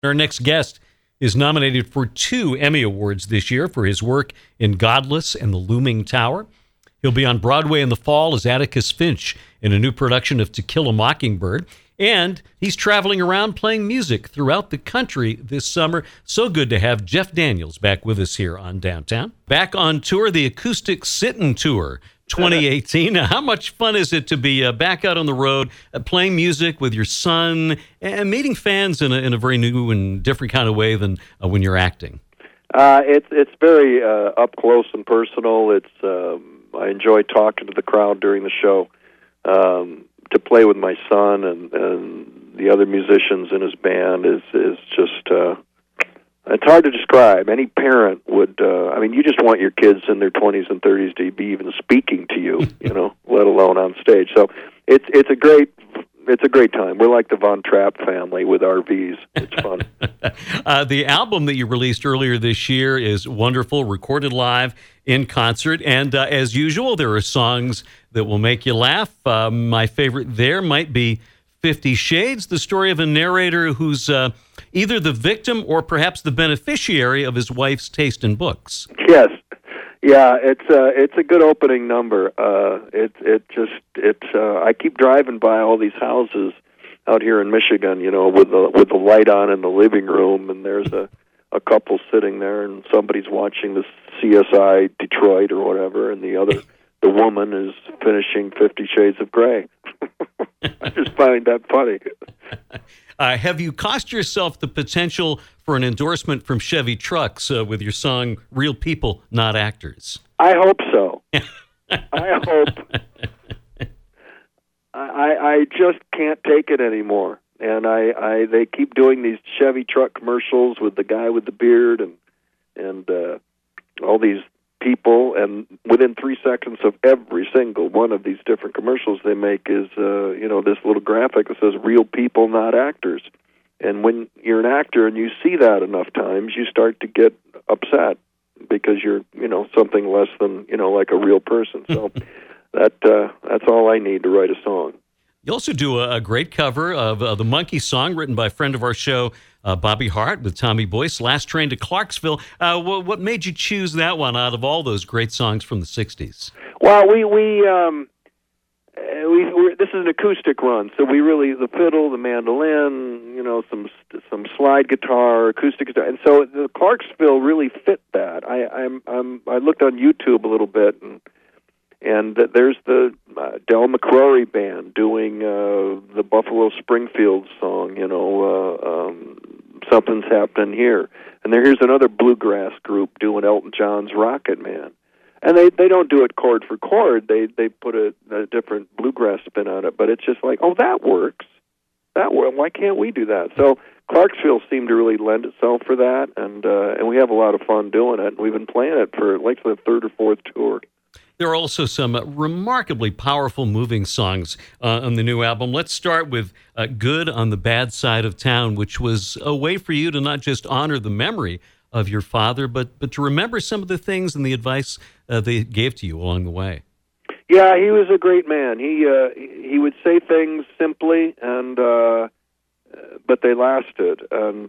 Our next guest is nominated for 2 Emmy Awards this year for his work in Godless and The Looming Tower. He'll be on Broadway in the fall as Atticus Finch in a new production of To Kill a Mockingbird. And he's traveling around playing music throughout the country this summer. So good to have Jeff Daniels back with us here on Downtown. Back on tour, the Acoustic Sit-In Tour 2018. Now, how much fun is it to be back out on the road, playing music with your son and meeting fans in a very new and different kind of way than when you're acting? It's very up close and personal. I enjoy talking to the crowd during the show. To play with my son and the other musicians in his band is just it's hard to describe. Any parent would. You just want your kids in their 20s and 30s to be even speaking to you, let alone on stage. So it's a great time. We're like the Von Trapp family with RVs. It's fun. The album that you released earlier this year is wonderful, recorded live in concert. And as usual, there are songs that will make you laugh. My favorite there might be 50 Shades, the story of a narrator who's either the victim or perhaps the beneficiary of his wife's taste in books. Yes. Yeah, it's a good opening number. I keep driving by all these houses out here in Michigan, with the light on in the living room, and there's a couple sitting there, and somebody's watching the CSI Detroit or whatever, and the woman is finishing 50 Shades of Grey. I just find that funny. Have you cost yourself the potential for an endorsement from Chevy Trucks with your song Real People, Not Actors? I hope so. I hope. I just can't take it anymore. And they keep doing these Chevy truck commercials with the guy with the beard and all these people, and within 3 seconds of every single one of these different commercials they make is this little graphic that says real people, not actors. And when you're an actor and you see that enough times, you start to get upset because you're something less than like a real person. So that's all I need to write a song. You also do a great cover of the Monkey song written by a friend of our show, Bobby Hart, with Tommy Boyce, Last Train to Clarksville. What made you choose that one out of all those great songs from the 60s? Well, this is an acoustic run, so we really, the fiddle, the mandolin, some slide guitar, acoustic guitar, and so the Clarksville really fit that. I looked on YouTube a little bit, and there's the Del McCrory Band doing the Buffalo Springfield song, Something's Happening Here. And here's another bluegrass group doing Elton John's Rocket Man. And they don't do it chord for chord. They put a different bluegrass spin on it, but it's just like, oh, that works. Why can't we do that? So Clarksville seemed to really lend itself for that, and we have a lot of fun doing it. And we've been playing it for like the 3rd or 4th tour. There are also some remarkably powerful, moving songs on the new album. Let's start with Good on the Bad Side of Town, which was a way for you to not just honor the memory of your father, but to remember some of the things and the advice they gave to you along the way. Yeah, he was a great man. He would say things simply, and but they lasted. And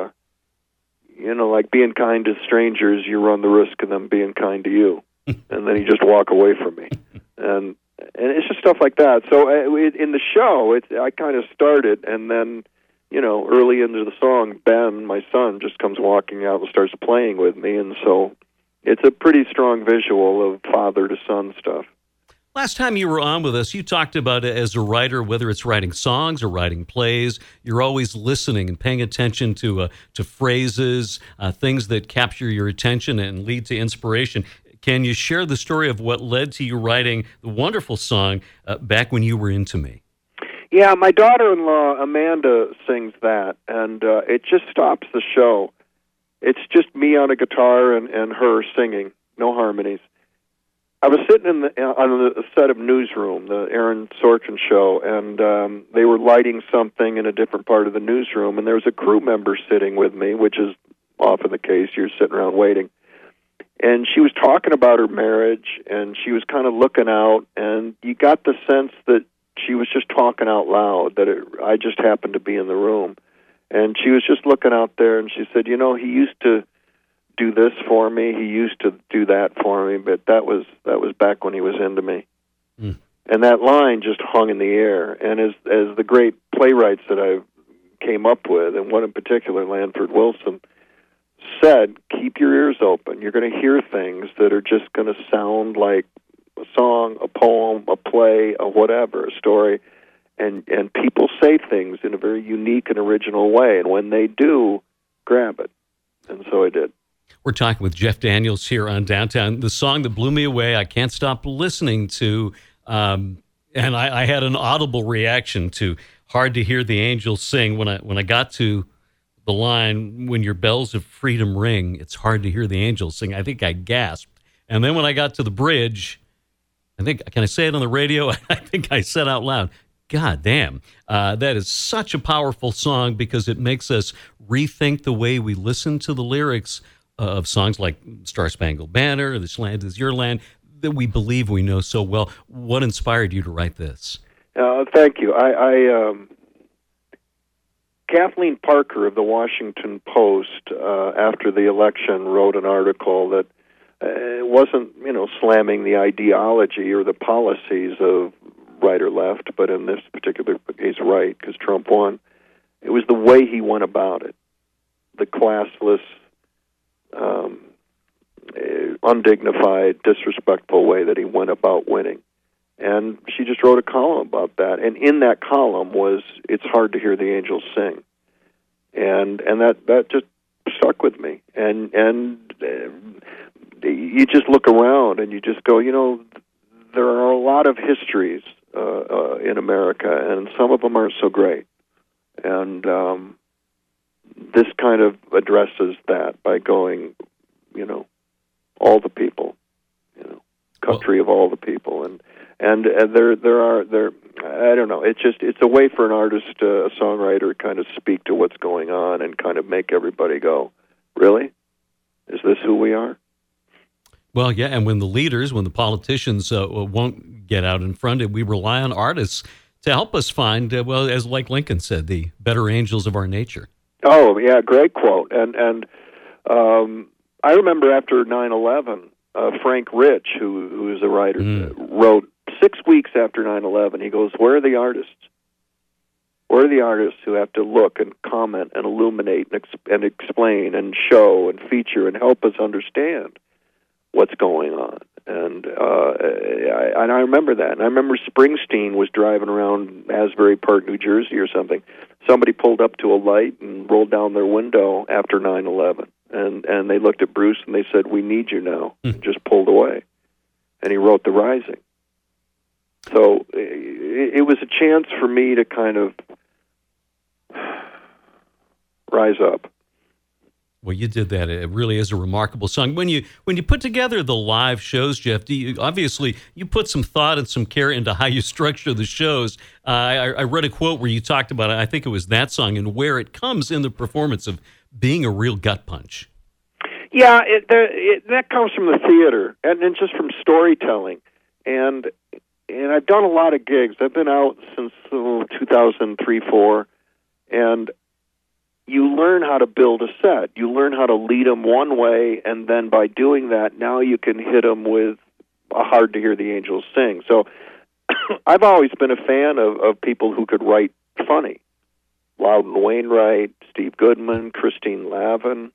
like being kind to strangers, you run the risk of them being kind to you. And then he just walk away from me, and it's just stuff like that. So in the show, I kind of started, and then early into the song, Ben, my son, just comes walking out and starts playing with me, and so it's a pretty strong visual of father to son stuff. Last time you were on with us, you talked about it as a writer, whether it's writing songs or writing plays, you're always listening and paying attention to phrases, things that capture your attention and lead to inspiration. Can you share the story of what led to you writing the wonderful song Back When You Were Into Me? Yeah, my daughter-in-law, Amanda, sings that, and it just stops the show. It's just me on a guitar and her singing, no harmonies. I was sitting on the set of Newsroom, the Aaron Sorkin show, and they were lighting something in a different part of the newsroom, and there was a crew member sitting with me, which is often the case. You're sitting around waiting. And she was talking about her marriage, and she was kind of looking out, and you got the sense that she was just talking out loud, that I just happened to be in the room. And she was just looking out there, and she said, "You know, he used to do this for me. He used to do that for me, but that was back when he was into me." Mm. And that line just hung in the air. And as the great playwrights that I came up with, and one in particular, Lanford Wilson, said, keep your ears open. You're going to hear things that are just going to sound like a song, a poem, a play, a whatever, a story. And people say things in a very unique and original way. And when they do, grab it. And so I did. We're talking with Jeff Daniels here on Downtown. The song that blew me away, I can't stop listening to. And I had an audible reaction to "Hard to Hear the Angels Sing" when I got to the line, "When your bells of freedom ring, it's hard to hear the angels sing." I think I gasped. And then when I got to the bridge, can I say it on the radio? I think I said out loud, "God damn, that is such a powerful song," because it makes us rethink the way we listen to the lyrics of songs like "Star Spangled Banner," "This Land Is Your Land," that we believe we know so well. What inspired you to write this? Thank you. Kathleen Parker of the Washington Post, after the election, wrote an article that wasn't, slamming the ideology or the policies of right or left, but in this particular case, right, because Trump won. It was the way he went about it, the classless, undignified, disrespectful way that he went about winning. And she just wrote a column about that. And in that column was, "It's hard to hear the angels sing." And that just stuck with me. And you just look around and you just go, there are a lot of histories in America, and some of them aren't so great. And this kind of addresses that by going, all the people, country of all the people, and there are I don't know. It's a way for an artist, a songwriter, to kind of speak to what's going on and kind of make everybody go, really? Is this who we are? Well, yeah, and when the politicians won't get out in front, we rely on artists to help us find, as like Lincoln said, the better angels of our nature. Oh, yeah, great quote. And I remember after 9/11, Frank Rich, who is a writer, wrote 6 weeks after 9/11, he goes, "Where are the artists? Where are the artists who have to look and comment and illuminate and explain and show and feature and help us understand what's going on?" And I remember that. And I remember Springsteen was driving around Asbury Park, New Jersey or something. Somebody pulled up to a light and rolled down their window after 9/11. And they looked at Bruce and they said, "We need you now," and just pulled away. And he wrote "The Rising." So it was a chance for me to kind of rise up. Well, you did that. It really is a remarkable song. When you put together the live shows, Jeff, obviously you put some thought and some care into how you structure the shows. I read a quote where you talked about it. I think it was that song and where it comes in the performance of being a real gut punch. Yeah, that comes from the theater and just from storytelling. And I've done a lot of gigs. I've been out since 2003, 2004, and you learn how to build a set. You learn how to lead them one way, and then by doing that, now you can hit them with a "Hard to Hear the Angels Sing." So I've always been a fan of people who could write funny. Loudon Wainwright, Steve Goodman, Christine Lavin,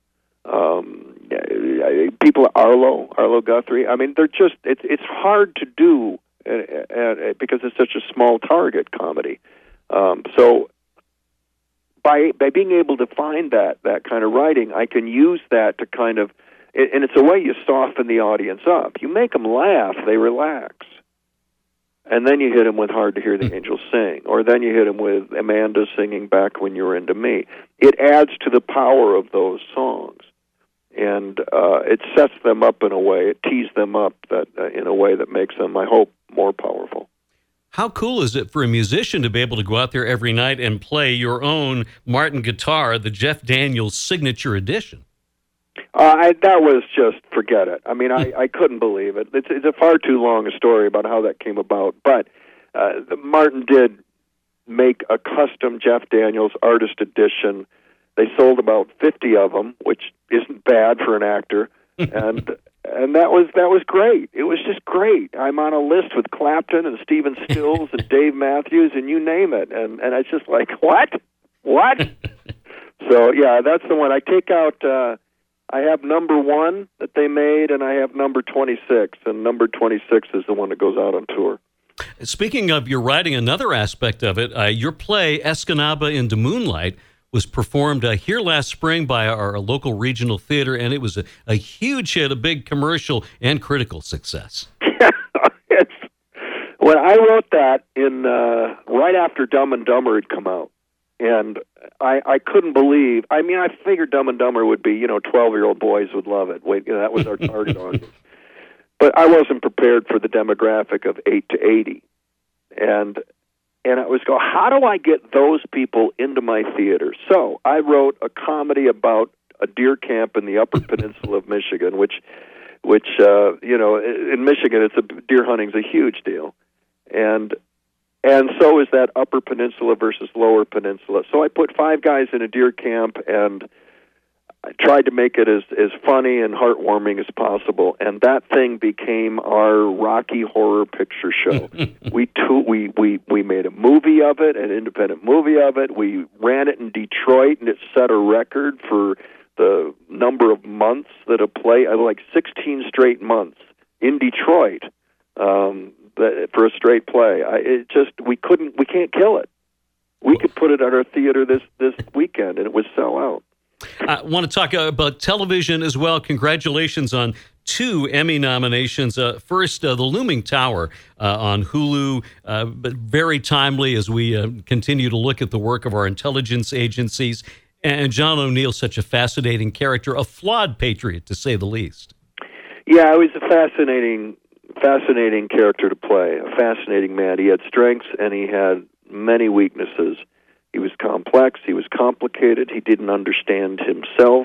people, Arlo Guthrie. I mean, they're just, it's hard to do because it's such a small target comedy. So by being able to find that kind of writing, I can use that to kind of, and it's a way you soften the audience up. You make them laugh, they relax. And then you hit them with "Hard to Hear the Angels Sing," or then you hit them with Amanda singing "Back When You Were Into Me." It adds to the power of those songs, and it sets them up in a way, it tees them up in a way that makes them, I hope, more powerful. How cool is it for a musician to be able to go out there every night and play your own Martin guitar, the Jeff Daniels Signature Edition? That was just, forget it. I mean, I couldn't believe it. It's a far too long a story about how that came about. But Martin did make a custom Jeff Daniels Artist Edition They sold about 50 of them, which isn't bad for an actor, and that was great. It was just great. I'm on a list with Clapton and Stephen Stills and Dave Matthews and you name it, and it's just like what? So yeah, that's the one. I take out. I have number 1 that they made, and I have number 26, and number 26 is the one that goes out on tour. Speaking of your writing, another aspect of it, your play Escanaba into Moonlight was performed here last spring by our local regional theater, and it was a huge hit, a big commercial and critical success. When I wrote that in right after Dumb and Dumber had come out, and I couldn't believe. I mean, I figured Dumb and Dumber would be 12-year-old boys would love it. That was our target audience. But I wasn't prepared for the demographic of 8 to 80, and I was going, how do I get those people into my theater? So I wrote a comedy about a deer camp in the Upper Peninsula of Michigan, which in Michigan, deer hunting's a huge deal, and so is that Upper Peninsula versus Lower Peninsula. So I put 5 guys in a deer camp, and I tried to make it as funny and heartwarming as possible, and that thing became our Rocky Horror Picture Show. We made a movie of it, an independent movie of it. We ran it in Detroit, and it set a record for the number of months that a play, like 16 straight months in Detroit for a straight play. We can't kill it. We could put it at our theater this weekend, and it would sell out. I want to talk about television as well. Congratulations on 2 Emmy nominations. First, The Looming Tower on Hulu, but very timely as we continue to look at the work of our intelligence agencies. And John O'Neill, such a fascinating character, a flawed patriot, to say the least. Yeah, he was a fascinating character to play, a fascinating man. He had strengths and he had many weaknesses. He was complex, he was complicated, he didn't understand himself,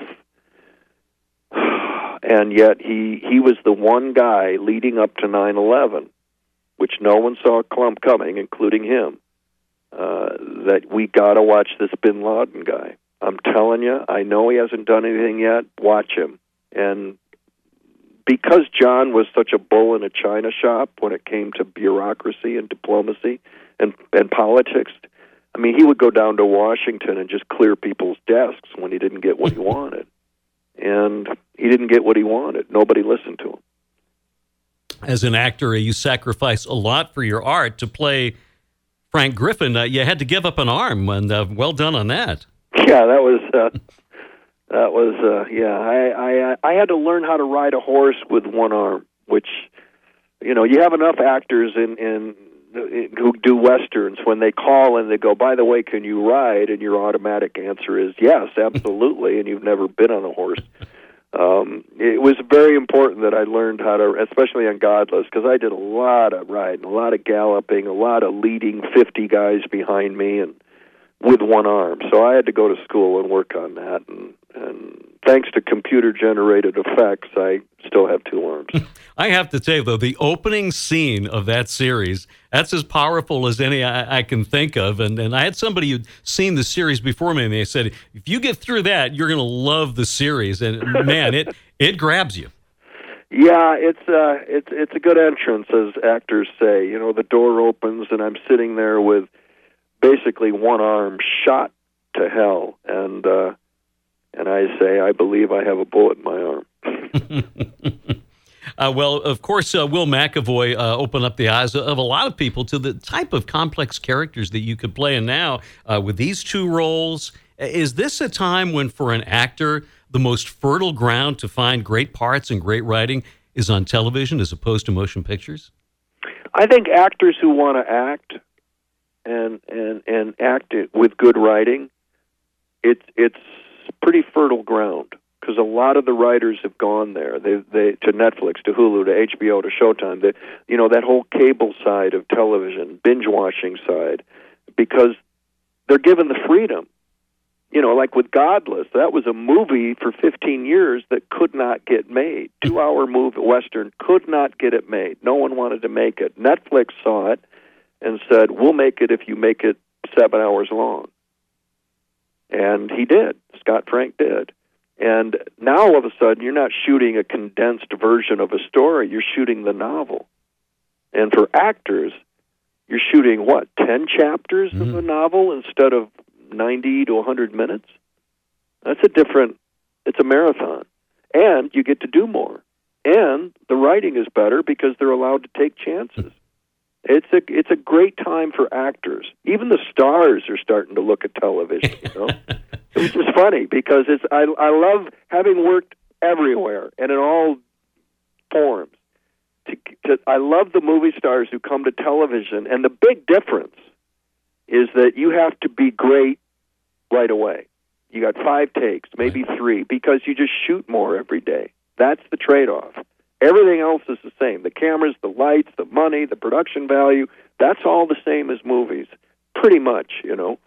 and yet he was the one guy leading up to 9/11, which no one saw coming, including him, that we got to watch this bin Laden guy. I'm telling you, I know he hasn't done anything yet. Watch him. And because John was such a bull in a china shop when it came to bureaucracy and diplomacy and politics, I mean, he would go down to Washington and just clear people's desks when he didn't get what he wanted. And he didn't get what he wanted. Nobody listened to him. As an actor, you sacrifice a lot for your art. To play Frank Griffin, you had to give up an arm, and well done on that. Yeah, that was I had to learn how to ride a horse with one arm, which, you have enough actors in who do westerns when they call and they go, by the way, can you ride? And your automatic answer is yes, absolutely, and you've never been on a horse. It was very important that I learned how to, especially on Godless, because I did a lot of riding, a lot of galloping, a lot of leading 50 guys behind me and with one arm. So I had to go to school and work on that, and thanks to computer-generated effects, I still have 2 arms. I have to tell you, though, the opening scene of that series, that's as powerful as any I can think of. And I had somebody who'd seen the series before me, and they said, if you get through that, you're going to love the series. And, man, it grabs you. Yeah, it's a good entrance, as actors say. The door opens, and I'm sitting there with basically one arm shot to hell, and I say, I believe I have a bullet in my arm. Well, of course, Will McAvoy opened up the eyes of a lot of people to the type of complex characters that you could play. And now, with these 2 roles, is this a time when, for an actor, the most fertile ground to find great parts and great writing is on television as opposed to motion pictures? I think actors who want to act and act it with good writing, it's pretty fertile ground, because a lot of the writers have gone there. They to Netflix, to Hulu, to HBO, to Showtime. That whole cable side of television, binge watching side, because they're given the freedom. Like with Godless, that was a movie for 15 years that could not get made. 2-hour movie Western could not get it made. No one wanted to make it. Netflix saw it and said, we'll make it if you make it 7 hours long. And he did. Scott Frank did. And now all of a sudden, you're not shooting a condensed version of a story. You're shooting the novel. And for actors, you're shooting, 10 chapters of a novel instead of 90 to 100 minutes? That's it's a marathon. And you get to do more. And the writing is better because they're allowed to take chances. It's a great time for actors. Even the stars are starting to look at television, you know? It's just funny because I love having worked everywhere and in all forms. I love the movie stars who come to television, and the big difference is that you have to be great right away. You got 5 takes, maybe 3, because you just shoot more every day. That's the trade-off. Everything else is the same. The cameras, the lights, the money, the production value, that's all the same as movies, pretty much, you know.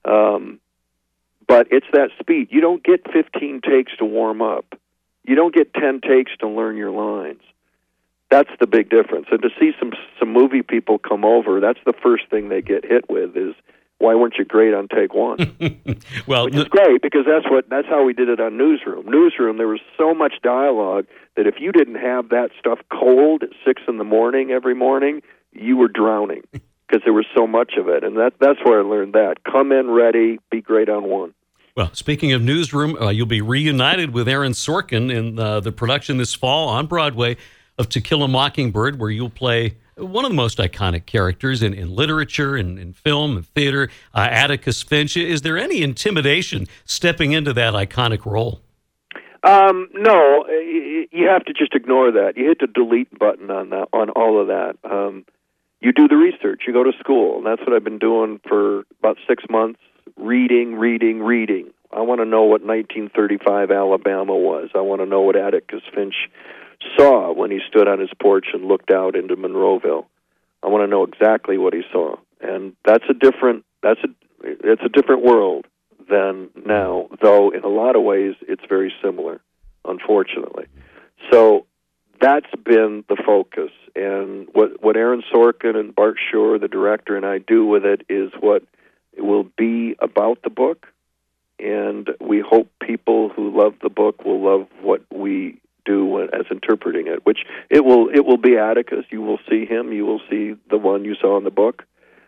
But it's that speed. You don't get 15 takes to warm up. You don't get 10 takes to learn your lines. That's the big difference. And to see some movie people come over, that's the first thing they get hit with is, why weren't you great on take 1? Well, which is great because that's how we did it on Newsroom. Newsroom, there was so much dialogue that if you didn't have that stuff cold at 6 in the morning every morning, you were drowning because there was so much of it. And that's where I learned that. Come in ready, be great on 1. Well, speaking of Newsroom, you'll be reunited with Aaron Sorkin in the production this fall on Broadway of To Kill a Mockingbird, where you'll play one of the most iconic characters in literature and in film and theater, Atticus Finch. Is there any intimidation stepping into that iconic role? No, you have to just ignore that. You hit the delete button on all of that. You do the research. You go to school, and that's what I've been doing for about 6 months, reading. I want to know what 1935 Alabama was. I want to know what Atticus Finch saw when he stood on his porch and looked out into Monroeville. I want to know exactly what he saw, and it's a different world than now. Though in a lot of ways it's very similar, unfortunately. So that's been the focus, and what Aaron Sorkin and Bart Schur, the director, and I do with it is what it will be about the book, and we hope people who love the book will love what we do as interpreting it, which it will be Atticus. You will see him. You will see the one you saw in the book.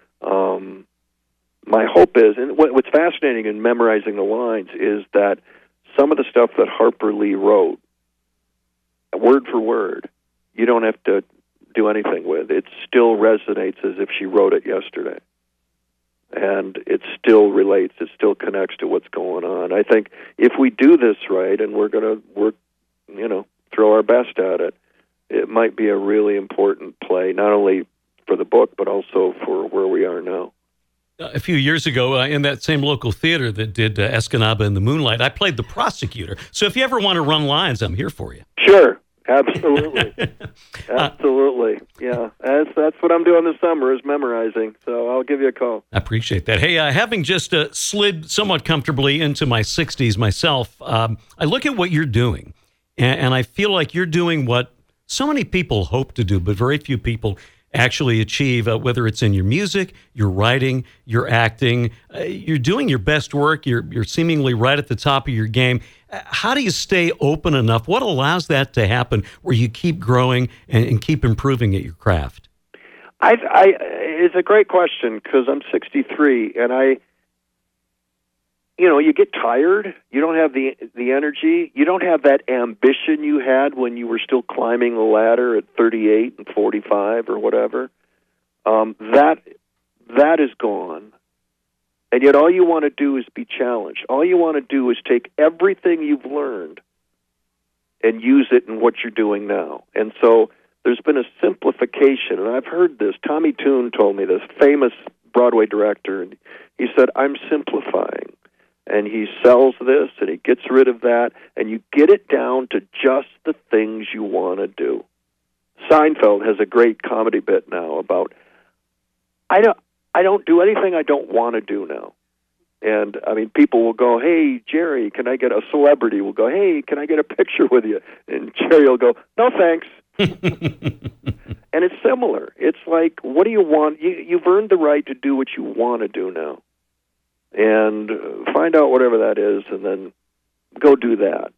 My hope is, and what's fascinating in memorizing the lines is that some of the stuff that Harper Lee wrote, word for word, you don't have to do anything with. It still resonates as if she wrote it yesterday. And it still relates. It still connects to what's going on. I think if we do this right, and we're going to work, throw our best at it, it might be a really important play, not only for the book, but also for where we are now. A few years ago, in that same local theater that did Escanaba in the Moonlight, I played the prosecutor. So if you ever want to run lines, I'm here for you. Sure. Absolutely. Absolutely. Yeah. That's what I'm doing this summer is memorizing. So I'll give you a call. I appreciate that. Hey, having just slid somewhat comfortably into my 60s myself, I look at what you're doing, and I feel like you're doing what so many people hope to do, but very few people actually achieve, whether it's in your music, your writing, your acting. You're doing your best work. You're seemingly right at the top of your game. How do you stay open enough? What allows that to happen where you keep growing and keep improving at your craft? It's a great question because I'm 63 and you get tired. You don't have the energy. You don't have that ambition you had when you were still climbing the ladder at 38 and 45 or whatever. That is gone. And yet all you want to do is be challenged. All you want to do is take everything you've learned and use it in what you're doing now. And so there's been a simplification, and I've heard this. Tommy Tune told me this, famous Broadway director, and he said, I'm simplifying. And he sells this, and he gets rid of that, and you get it down to just the things you want to do. Seinfeld has a great comedy bit now about, I don't do anything I don't want to do now. And, people will go, hey, Jerry, can I get a celebrity? Will go, hey, can I get a picture with you? And Jerry will go, no, thanks. And it's similar. It's like, what do you want? You've earned the right to do what you want to do now. and find out whatever that is, and then go do that.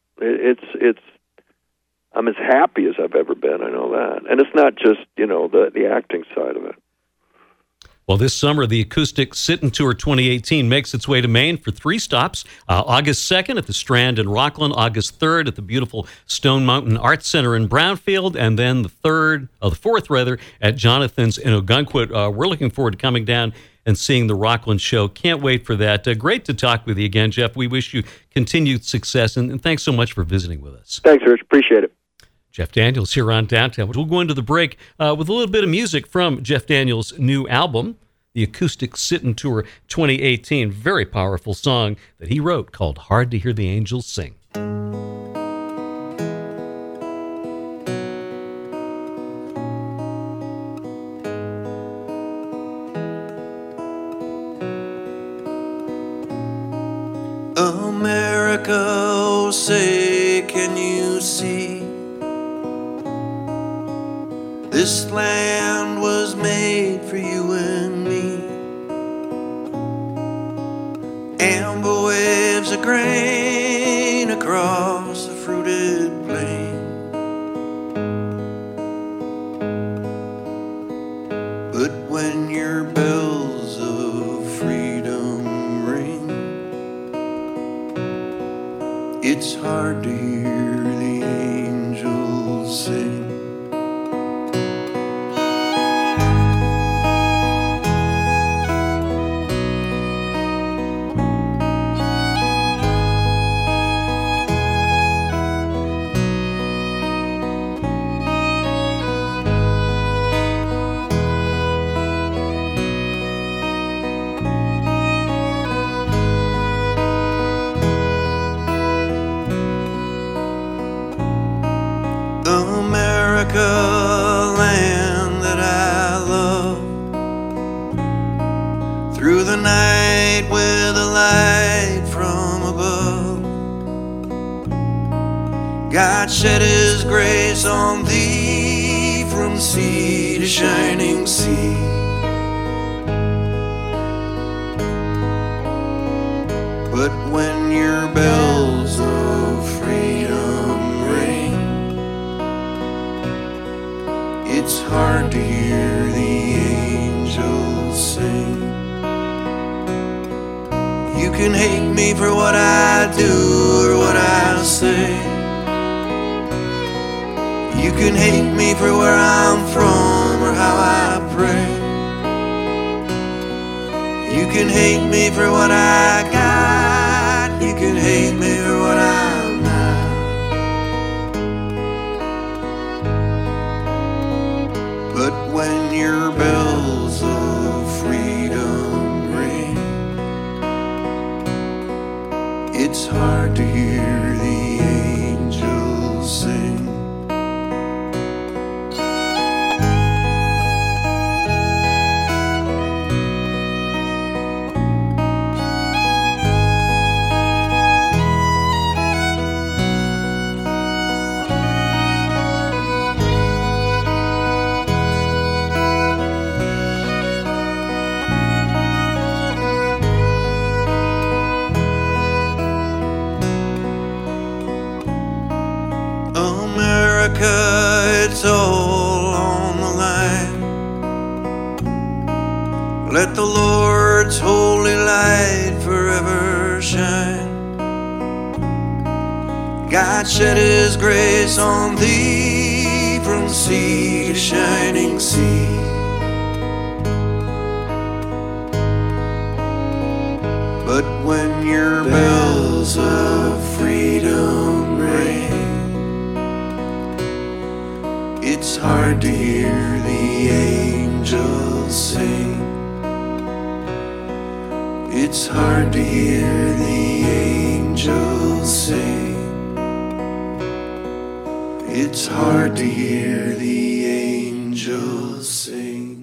I'm as happy as I've ever been. I know that, and it's not just the acting side of it. Well, this summer, the Acoustic Sit-In Tour 2018 makes its way to Maine for 3 stops. August 2nd at the Strand in Rockland, August 3rd at the beautiful Stone Mountain Arts Center in Brownfield, and then the 4th at Jonathan's in Ogunquit. We're looking forward to coming down and seeing the Rockland show. Can't wait for that. Great to talk with you again, Jeff. We wish you continued success, and thanks so much for visiting with us. Thanks, Rich. Appreciate it. Jeff Daniels here on Downtown. We'll go into the break with a little bit of music from Jeff Daniels' new album, the Acoustic Sit-In Tour 2018. Very powerful song that he wrote called Hard to Hear the Angels Sing. America, oh say, can you see? This land was made for you and me. Amber waves of grain across the fruited plain. But when your bells of freedom ring, it's hard to hear the angels sing. Land that I love, through the night with a light from above, God shed His grace on thee from sea to shining sea. But when your bells of freedom ring, it's hard to hear the angels sing. You can hate me for what I do or what I say. You can hate me for where I'm from or how I pray. You can hate me for what I got. You can hate me for what I'm not. But when your bells of freedom ring, it's hard to hear the angels sing. It's all on the line. Let the Lord's holy light forever shine. God shed His grace on thee from sea to shining sea. But when your bells of freedom ring, it's hard to hear the angels sing. It's hard to hear the angels sing. It's hard to hear the angels sing.